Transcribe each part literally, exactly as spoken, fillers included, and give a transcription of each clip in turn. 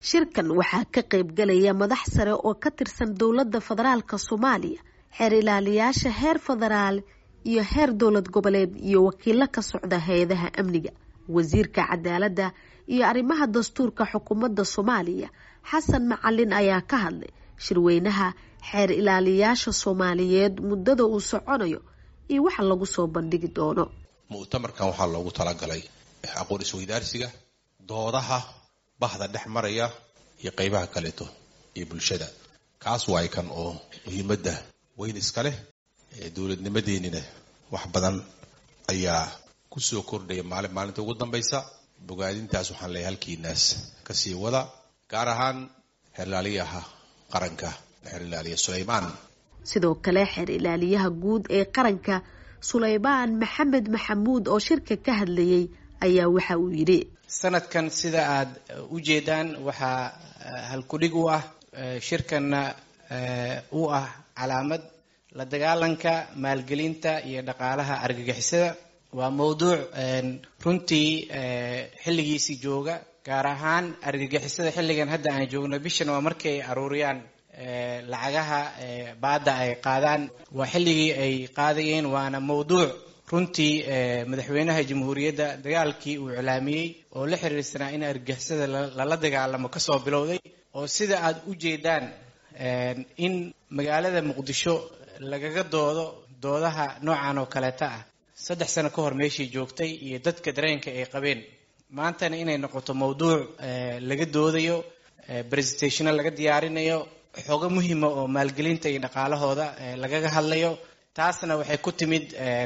shirkan waxaa ka qayb galaya madax sare oo ka tirsan dowladda federaalka Soomaaliya xeer ilaaliyaasha heer federaal iyo heer dowlad goboleed iyo wakiilo ka socda hay'adaha amniga wasiirka cadaaladda iyo arrimaha dastuurka xukuumadda Soomaaliya Xasan Macalin ayaa ka hadlay shirweynaha xeer ilaaliyaasha Soomaaliyeed muddada uu soconayo iyo waxa lagu soo bandhigi doono mu'tamarkan waxaa loogu talagalay aqoon isweydaarsiga doodaha bahda dhex maraya iyo qaybaha kaleeto iyo bulshada kaas waa kan oo muhiimadda weyn iska leh ee dawladnimadeennina wax badan ayaa ku soo kordhaya maalin maalinta ugu dambaysa bogaadintaas waxaan leeyahay halkiinaas ka sii wada gaar ahaan xeer ilaaliyaha qaranka xeer ilaaliye Suleymaan sidoo kale xeer ilaaliyaha guud ee qaranka Suleymaan Maxamed Maxamuud oo shirka ka hadlayay ayaa waxa uu yiri sanadkan sida aad u jeedaan waxa hal ku dhig u ah shirkana uu ah calaamad la dagaalanka maalgelinta iyo dhaqaalaha argagixisada waa mowduuc runtii xilligiisii jooga gaar ahaan argagixisada xilligan hadda aan joogno bishan waa markay aruuriyaan lacagaha baada ay qaadaan waa xilligii ay qaadayeen waana mowduuc runtii madaxweynaha jamhuuriyadda dagaalkii uu iclaamiyay oo la xiriirsanaa in argagixisada lala dagaalamo ka soo bilowday oo sida aad u jeedaan in magaalada Muqdisho lagaga doodo doodaha noocan oo kaleeta ah saddex sano ka hor meeshii joogtay iyo dadka dareenka ay qabeen maantana inay noqoto mowduuc laga doodayo presentation laga diyaarinayo xogo muhiim ah oo maalgelinta iyo dhaqaalahooda lagaga hadlayo taasna waxay ku timid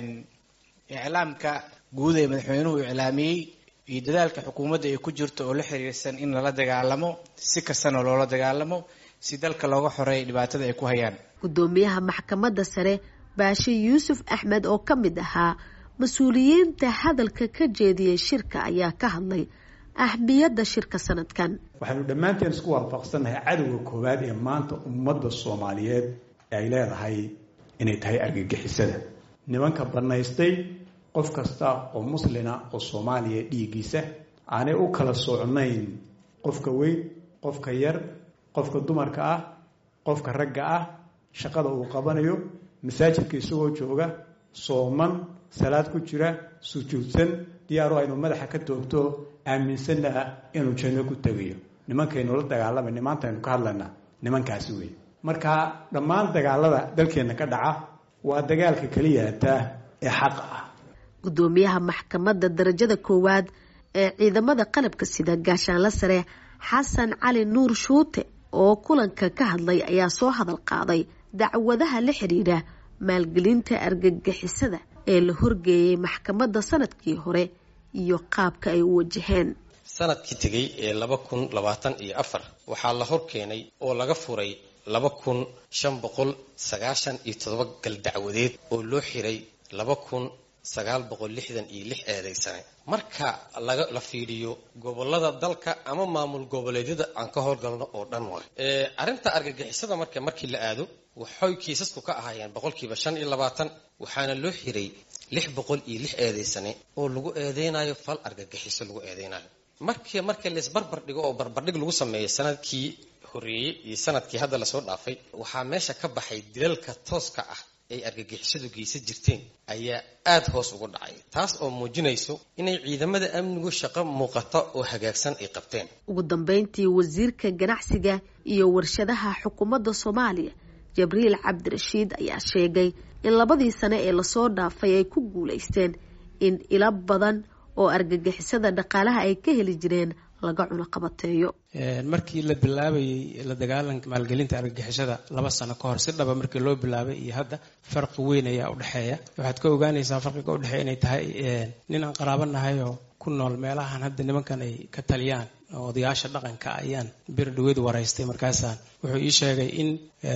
iclaamka guud ee madaxweynuhu iclaamiyay iyo dadaalka xukuumadda ay ku jirto oo la xiriirsan in la dagaalamo si kastana loola dagaalamo si dalka looga xoreeyo dhibaatada ay ku hayaan gudoomiyaha maxkamadda sare Baashi Yuusuf Axmed oo ka mid ahaa mas'uuliyiinta hadalka ka jeediyay shirka ayaa ka hadlay ahmiyadda shirka sanadkan waxaanu dhamaanteen isku waafaqsanahay cadawga koowaad ee maanta ummadda Soomaaliyeed ay leedahay inay tahay argagixisada nimanka banaystay qof kasta oo muslina oo Soomaaliya dhiigiisa aanay u kala socnayn qofka weyn qofka yar qofka dumarka ah qofka ragga ah shaqada uu qabanayo masaajidka isagoo jooga sooman salaad ku jira sujuudsan diyaaro aynu madaxa ka toogto aaminsanaa inuu janno ku tagayo nimankaynu la dagaalamay maanta aynu ka hadlaynaa nimankaasi weey marka dhammaan dagaalada dalkeena ka dhaca waa dagaalka kaliya taa ee xaq ah gudoomiyaha maxkamadda darajada koowaad ee ciidamada qalabka sida gaashaanla sare Xasan Cali Nuur Shuute oo kulanka ka hadlay ayaa soo hadal qaaday dacwadaha la xiriira maalgelinta argagixisada ee la horgeeyay maxkamadda sanadkii hore iyo qaabka ay u wajaheen sanadkii tagay ee laba kun labaatan iyo afar waxaa la hor keenay oo laga furay laba kun shan boqol sagaashan iyo toddoba gal dacwadeed oo loo xiray laba kun sagaal boqol lixdan iyo lix eedaysane marka laga la fiiriyo gobolada dalka ama maamul goboleedyada aan ka howlgalno oo dhan waa ee arinta argagixisada marka markii la aado waxay kiisasku ka ahaayeen boqolkiiba shan iyo labaatan waxaana loo xiray lix boqol iyo lix eedaysane oo lagu eedeynayo fal argagixiso lagu eedeynayo markii markii la isbarbar dhigo oo barbardhig lagu sameeyay sanadkii horeeyay iyo sanadkii hadda la soo dhaafay waxaa meesha ka baxay dilalka tooska ah ay argagixisadu geysan jirteen ayaa aad hoos ugu dhacay taas oo muujinayso inay ciidamada amnigu shaqo muuqata oo hagaagsan ay qabteen ugu dambeyntii wasiirka ganacsiga iyo warshadaha xukuumadda Soomaaliya Jibriil Cabdirashiid ayaa sheegay in labadii sano ee la soo dhaafay ay ku guuleysteen in ila badan oo argagixisada dhaqaalaha ay ka heli jireen laga cuno qabateeyo markii la bilaabayay la dagaalanka maalgelinta argagixisada laba sano ka hor si dhaba markii loo bilaabay iyo hadda farqi weyn ayaa u dhaxeeya waxaad ka ogaanaysaa farqiga u dhaxeeya inay tahay nin aan qaraabanahay oo ku nool meelahan hadda nimankan ay ka taliyaan odayaasha dhaqanka ayaan bir dhaweed waraystay markaasaan wuxuu ii sheegay in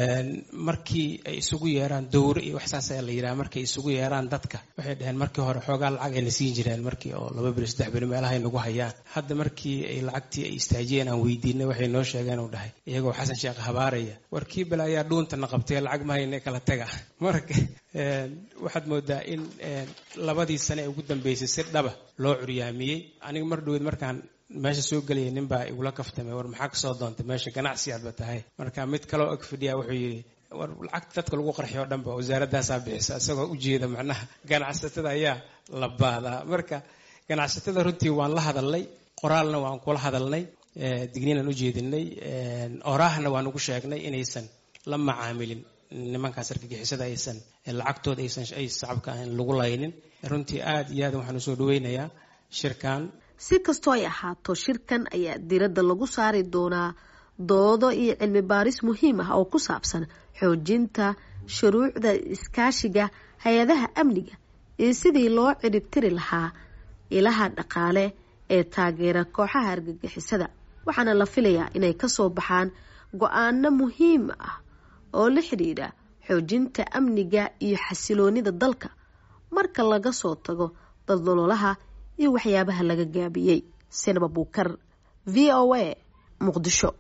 markii ay isugu yeeraan dowr iyo waxsaas ay la yiraahdo markay isugu yeeraan dadka waxay dhaheen markii hore xoogaa lacag ay siin jireen markii oo laba bil saddex bil meelaha ay nagu hayaan hadda markii ay lacagtii ay istaajiyeen aan weydiinay waxay noo sheegeen uu dhahay iyagoo Xasan Sheekh habaaraya warkii bal ayaa dhuuntana qabtay lacag ma haynay kala taga marka waxaad moodaa in labadii sano ee ugu dambeysay si dhaba loo curyaamiyay aniga mar dhaweed markaan meesha soo gelaya nin baa igula kaftamay war maxaa kasoo doontay meesha ganacsi aad ba tahay marka mid kale oo ag fadhiya wuxuu yidhi war lacagta dadka lagu qarxiyo dhan ba wasaaradaasaa bixisa isagoo ujeeda macnaha ganacsatada ayaa la baadaa marka ganacsatada runtii waan la hadalnay qoraalna waan kula hadalnay digniinaan u jeedinay oraahna waan ugu sheegnay inaysan la macaamilin nimankaas argagixisada aysan lacagtooda aysan ay shacabka aan lagu laynin runtii aad iyo aad waxaan usoo dhaweynayaa shirkan si kastoo ay ahaato shirkan ayaa diiradda lagu saari doonaa doodo iyo cilmi baaris muhiim ah oo ku saabsan xoojinta shuruucda iskaashiga hay-adaha amniga iyo sidii loo ciribtiri lahaa ilaha dhaqaale ee taageera kooxaha argagixisada waxaana la filayaa inay kasoo baxaan go-aano muhiim ah oo la xidhiidha xoojinta amniga iyo xasiloonida dalka marka laga soo tago daldaloolaha iyo waxyaabaha laga gaabiyey Senaba Buukar V O A Muqdisho.